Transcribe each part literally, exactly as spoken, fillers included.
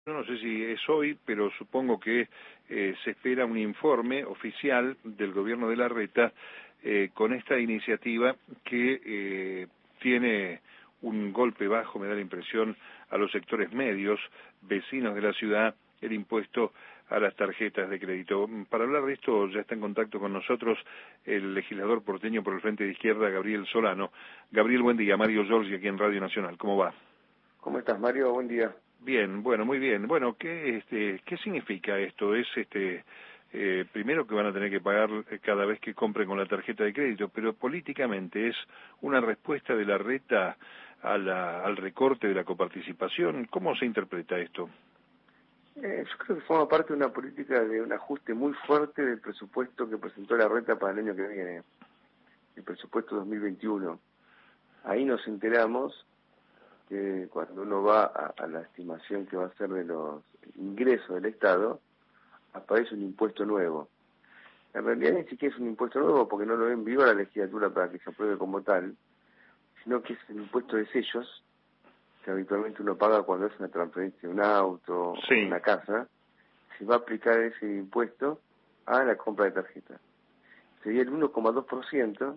Yo no sé si es hoy, pero supongo que eh, se espera un informe oficial del gobierno de Larreta eh, con esta iniciativa que eh, tiene un golpe bajo, me da la impresión, a los sectores medios, vecinos de la ciudad, el impuesto a las tarjetas de crédito. Para hablar de esto ya está en contacto con nosotros el legislador porteño por el Frente de Izquierda, Gabriel Solano. Gabriel, buen día. Mario Giorgi aquí en Radio Nacional. ¿Cómo va? ¿Cómo estás, Mario? Buen día. Bien, bueno, muy bien. Bueno, ¿qué, este, ¿qué significa esto? Es, este, eh, primero que van a tener que pagar cada vez que compren con la tarjeta de crédito, pero políticamente es una respuesta de Larreta a la, al recorte de la coparticipación. ¿Cómo se interpreta esto? Eh, yo creo que forma parte de una política de un ajuste muy fuerte del presupuesto que presentó Larreta para el año que viene, el presupuesto dos mil veintiuno. Ahí nos enteramos que cuando uno va a, a la estimación que va a ser de los ingresos del Estado, aparece un impuesto nuevo. En realidad ni siquiera es un impuesto nuevo porque no lo ven vivo la legislatura para que se apruebe como tal, sino que es el impuesto de sellos que habitualmente uno paga cuando es una transferencia de un auto Sí. o una casa. Se va a aplicar ese impuesto a la compra de tarjeta. Sería el uno coma dos por ciento,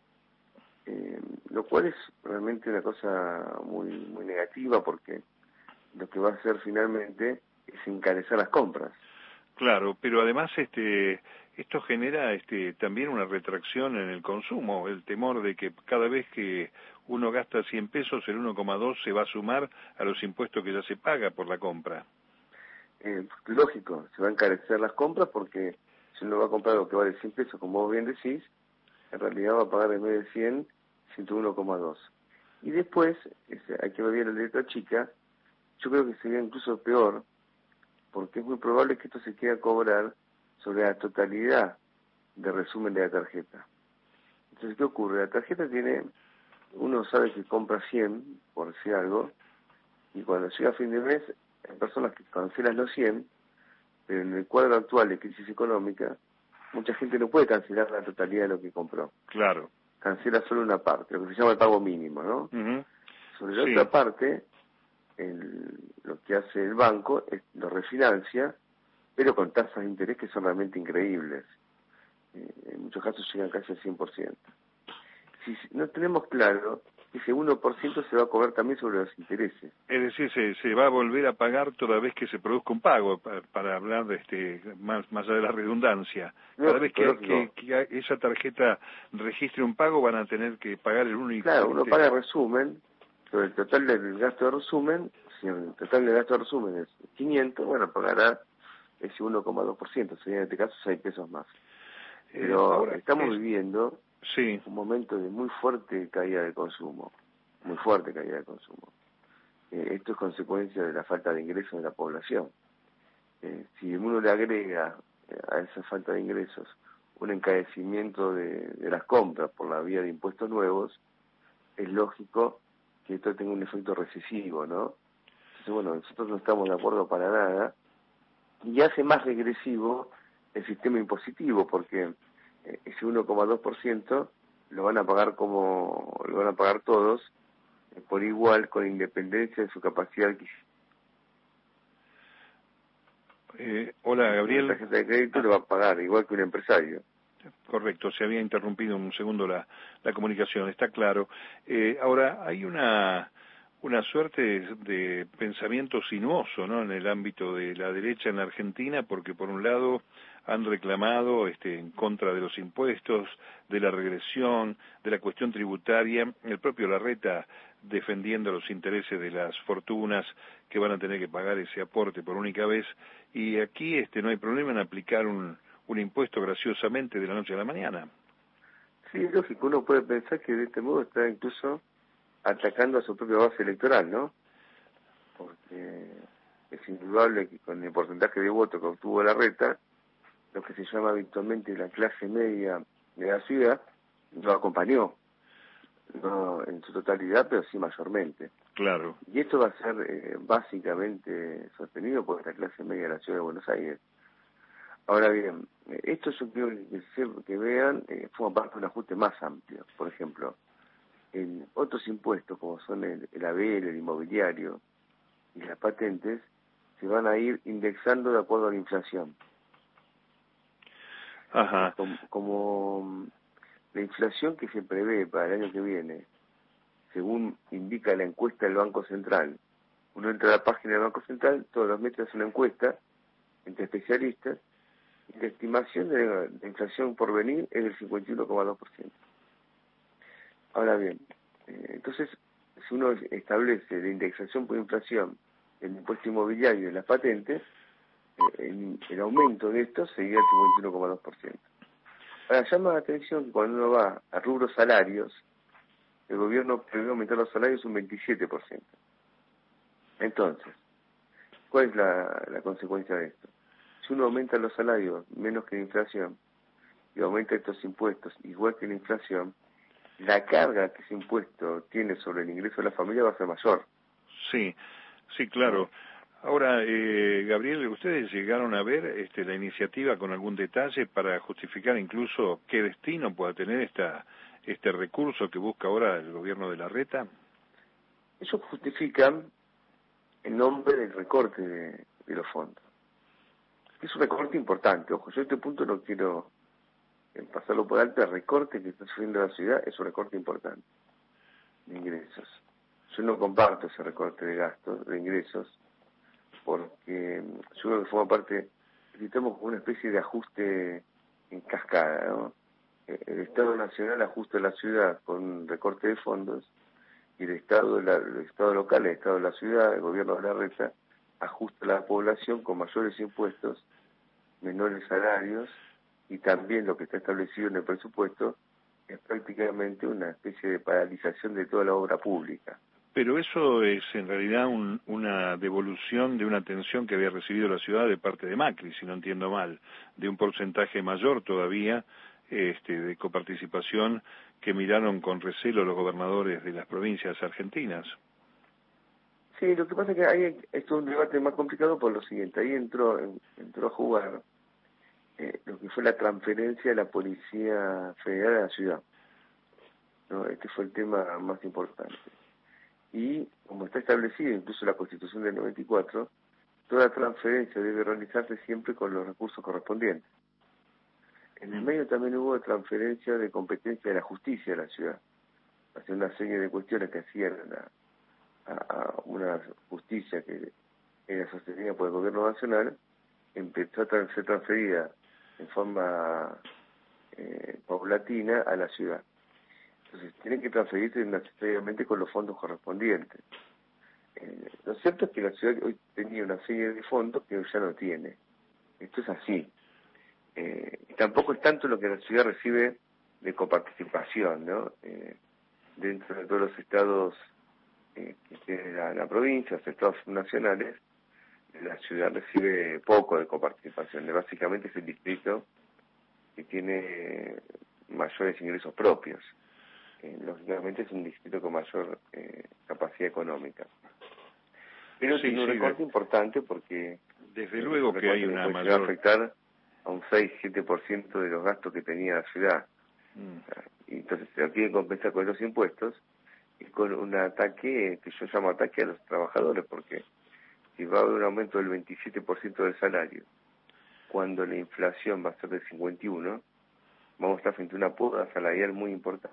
eh, lo cual es realmente una cosa muy muy negativa porque lo que va a hacer finalmente es encarecer las compras. Claro, pero además este esto genera este también una retracción en el consumo, el temor de que cada vez que uno gasta cien pesos, el uno coma dos se va a sumar a los impuestos que ya se paga por la compra. Eh, lógico, se va a encarecer las compras porque si uno va a comprar algo que vale cien pesos, como vos bien decís, en realidad va a pagar en vez de cien, ciento uno coma dos. Y después, ese, hay que ver la letra chica, yo creo que sería incluso peor, porque es muy probable que esto se quede a cobrar sobre la totalidad de resumen de la tarjeta. Entonces, ¿qué ocurre? La tarjeta tiene, uno sabe que compra cien, por decir algo, y cuando llega a fin de mes, hay personas que cancelan los cien, pero en el cuadro actual de crisis económica, mucha gente no puede cancelar la totalidad de lo que compró. Claro. Cancela solo una parte, lo que se llama el pago mínimo, ¿no? Uh-huh. Sobre la Sí. otra parte, el, lo que hace el banco es lo refinancia, pero con tasas de interés que son realmente increíbles. Eh, en muchos casos llegan casi al cien por ciento. Si no tenemos claro, ese uno por ciento se va a cobrar también sobre los intereses. Es decir, se, se va a volver a pagar toda vez que se produzca un pago, para, para hablar de este más, más allá de la redundancia. Cada vez que, que, que esa tarjeta registre un pago van a tener que pagar el único. Claro, uno este... paga el resumen, sobre el total del gasto de resumen, si el total del gasto de resumen es quinientos, bueno, pagará ese uno coma dos por ciento, sería en este caso seis pesos más. Pero eh, ahora estamos es... viviendo sí. un momento de muy fuerte caída de consumo, muy fuerte caída de consumo. Eh, esto es consecuencia de la falta de ingresos de la población. Eh, si uno le agrega eh, a esa falta de ingresos un encarecimiento de, de las compras por la vía de impuestos nuevos, es lógico que esto tenga un efecto recesivo, ¿no? Entonces, bueno, nosotros no estamos de acuerdo para nada y hace más regresivo el sistema impositivo porque eh, ese uno coma dos por ciento lo van a pagar como lo van a pagar todos eh, por igual, con independencia de su capacidad adquisitiva. Eh, hola, Gabriel. Una tarjeta de crédito ah. lo va a pagar igual que un empresario. Correcto, se había interrumpido un segundo la, la comunicación, está claro. Eh, ahora, hay una, una suerte de, de pensamiento sinuoso, ¿no?, en el ámbito de la derecha en la Argentina, porque por un lado han reclamado este, en contra de los impuestos, de la regresión, de la cuestión tributaria, el propio Larreta defendiendo los intereses de las fortunas que van a tener que pagar ese aporte por única vez, y aquí este, no hay problema en aplicar un un impuesto graciosamente de la noche a la mañana. Sí, es lógico, uno puede pensar que de este modo está incluso atacando a su propia base electoral, ¿no? Porque es indudable que con el porcentaje de votos que obtuvo Larreta, lo que se llama habitualmente la clase media de la ciudad, lo acompañó, no en su totalidad, pero sí mayormente. Claro. Y esto va a ser eh, básicamente sostenido por la clase media de la ciudad de Buenos Aires. Ahora bien, esto yo quiero que, que vean, eh, forma parte de un ajuste más amplio. Por ejemplo, en otros impuestos como son el, el A B L, el inmobiliario y las patentes, se van a ir indexando de acuerdo a la inflación. Ajá. Como, como la inflación que se prevé para el año que viene, según indica la encuesta del Banco Central, uno entra a la página del Banco Central, todos los meses hace una encuesta entre especialistas, y la estimación de la, de inflación por venir es del cincuenta y uno coma dos por ciento. Ahora bien, eh, entonces, si uno establece la indexación por inflación del impuesto inmobiliario y de las patentes, eh, el, el aumento de esto sería el cincuenta y uno coma dos por ciento. Ahora, llama la atención que cuando uno va a rubros salarios, el gobierno prevé aumentar los salarios un veintisiete por ciento. Entonces, ¿cuál es la, la consecuencia de esto? Si uno aumenta los salarios menos que la inflación y aumenta estos impuestos igual que la inflación, la carga que ese impuesto tiene sobre el ingreso de la familia va a ser mayor. Sí, sí, claro. Ahora, eh, Gabriel, ¿ustedes llegaron a ver este, la iniciativa con algún detalle para justificar incluso qué destino pueda tener esta este recurso que busca ahora el gobierno de Larreta? Eso justifica en nombre del recorte de, de los fondos. Es un recorte importante. Ojo, yo a este punto no quiero pasarlo por alto. El recorte que está sufriendo la ciudad es un recorte importante de ingresos. Yo no comparto ese recorte de gastos, de ingresos, porque yo creo que forma parte, necesitamos una especie de ajuste en cascada, ¿no? El Estado Nacional ajusta a la ciudad con un recorte de fondos, y el Estado, de la, el Estado local, el Estado de la ciudad, el gobierno de Larreta, ajusta a la población con mayores impuestos, menores salarios, y también lo que está establecido en el presupuesto es prácticamente una especie de paralización de toda la obra pública. Pero eso es en realidad un, una devolución de una atención que había recibido la ciudad de parte de Macri, si no entiendo mal, de un porcentaje mayor todavía este, de coparticipación que miraron con recelo los gobernadores de las provincias argentinas. Sí, lo que pasa es que ahí esto es un debate más complicado por lo siguiente. Ahí entró entró a jugar eh, lo que fue la transferencia de la Policía Federal a la ciudad, ¿no? Este fue el tema más importante. Y como está establecido incluso la Constitución del noventa y cuatro, toda transferencia debe realizarse siempre con los recursos correspondientes. En el medio también hubo transferencia de competencia de la justicia de la ciudad, hacia una serie de cuestiones que hacían a, a, a una justicia que era sostenida por el gobierno nacional, empezó a ser transferida en forma eh, paulatina a la ciudad. Entonces, tienen que transferirse necesariamente con los fondos correspondientes. Eh, lo cierto es que la ciudad hoy tenía una serie de fondos que hoy ya no tiene. Esto es así. Eh, y tampoco es tanto lo que la ciudad recibe de coparticipación, ¿no? Eh, dentro de todos los estados eh, que tiene la, la provincia, los estados nacionales, la ciudad recibe poco de coparticipación. Básicamente es el distrito que tiene mayores ingresos propios. Eh, lógicamente es un distrito con mayor eh, capacidad económica. Pero Sí, tiene un sí, recorte de, importante porque desde eh, luego que hay una mayor... va a afectar a un seis siete por ciento de los gastos que tenía la ciudad. Mm. Y entonces se lo quiere compensar con los impuestos y con un ataque que yo llamo ataque a los trabajadores, porque si va a haber un aumento del veintisiete por ciento del salario, cuando la inflación va a ser del cincuenta y uno por ciento, vamos a estar frente a una poda salarial muy importante.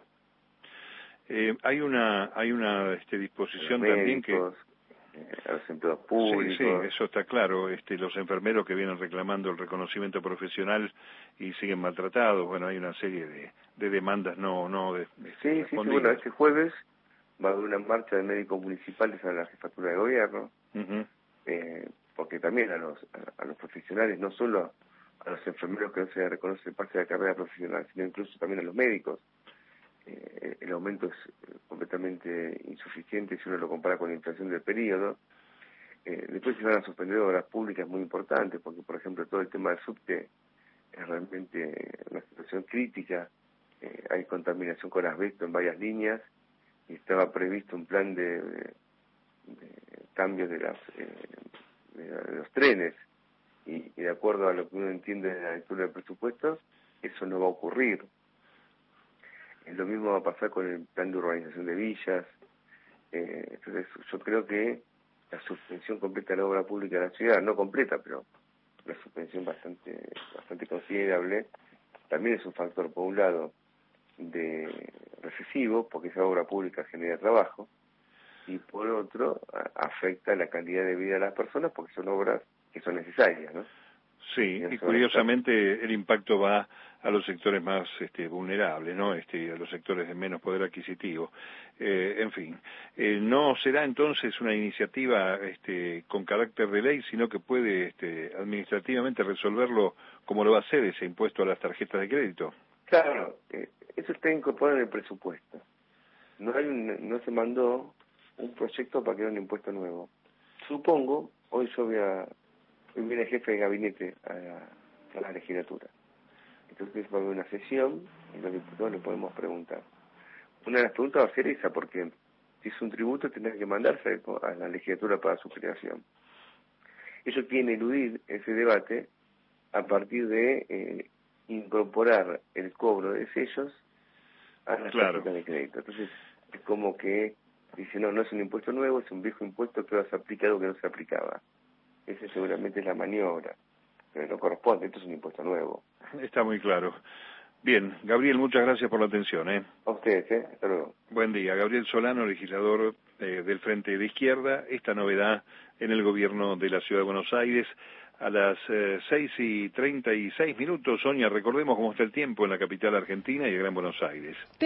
Eh, hay una hay una este, disposición médicos, también que... Eh, a los empleados públicos. Sí, sí, eso está claro. Este, los enfermeros que vienen reclamando el reconocimiento profesional y siguen maltratados, bueno, hay una serie de, de demandas no no de, de sí, sí, sí, bueno, este jueves va a haber una marcha de médicos municipales a la jefatura de gobierno, uh-huh. eh, porque también a los a, a los profesionales, no solo a, a los enfermeros que no se reconoce parte de la carrera profesional, sino incluso también a los médicos. Eh, el aumento es completamente insuficiente si uno lo compara con la inflación del periodo. Eh, después se van a suspender obras públicas muy importantes, porque por ejemplo todo el tema del subte es realmente una situación crítica. Eh, hay contaminación con asbesto en varias líneas y estaba previsto un plan de, de, de cambios de, las, eh, de, de los trenes y, y de acuerdo a lo que uno entiende de la lectura del presupuesto, eso no va a ocurrir. Lo mismo va a pasar con el plan de urbanización de villas. Eh, entonces yo creo que la suspensión completa de la obra pública de la ciudad, no completa, pero una suspensión bastante, bastante considerable, también es un factor, por un lado, de recesivo, porque esa obra pública genera trabajo, y por otro, a, afecta la calidad de vida de las personas, porque son obras que son necesarias, ¿no? Sí, y curiosamente el impacto va a los sectores más este, vulnerables, ¿no? Este, a los sectores de menos poder adquisitivo. Eh, en fin, eh, no será entonces una iniciativa este, con carácter de ley, sino que puede este, administrativamente resolverlo como lo va a hacer ese impuesto a las tarjetas de crédito. Claro, eh, eso está incorporado en el presupuesto. No hay un, no se mandó un proyecto para crear un impuesto nuevo. Supongo, hoy yo voy a, hoy viene el jefe de gabinete a la, a la legislatura. Entonces va a haber una sesión y los diputados le podemos preguntar. Una de las preguntas va a ser esa, porque si es un tributo tendrá que mandarse a la legislatura para su creación. Ellos quieren eludir ese debate a partir de eh, incorporar el cobro de sellos a las Claro. tarjetas de crédito. Entonces es como que dice, no, no es un impuesto nuevo, es un viejo impuesto que ahora se aplica algo que no se aplicaba. Esa seguramente es la maniobra, pero no corresponde, esto es un impuesto nuevo. Está muy claro. Bien, Gabriel, muchas gracias por la atención. ¿eh? A ustedes, ¿eh? Hasta luego. Buen día. Gabriel Solano, legislador eh, del Frente de Izquierda. Esta novedad en el gobierno de la Ciudad de Buenos Aires. A las eh, seis y treinta y seis minutos, Sonia, recordemos cómo está el tiempo en la capital argentina y el Gran Buenos Aires.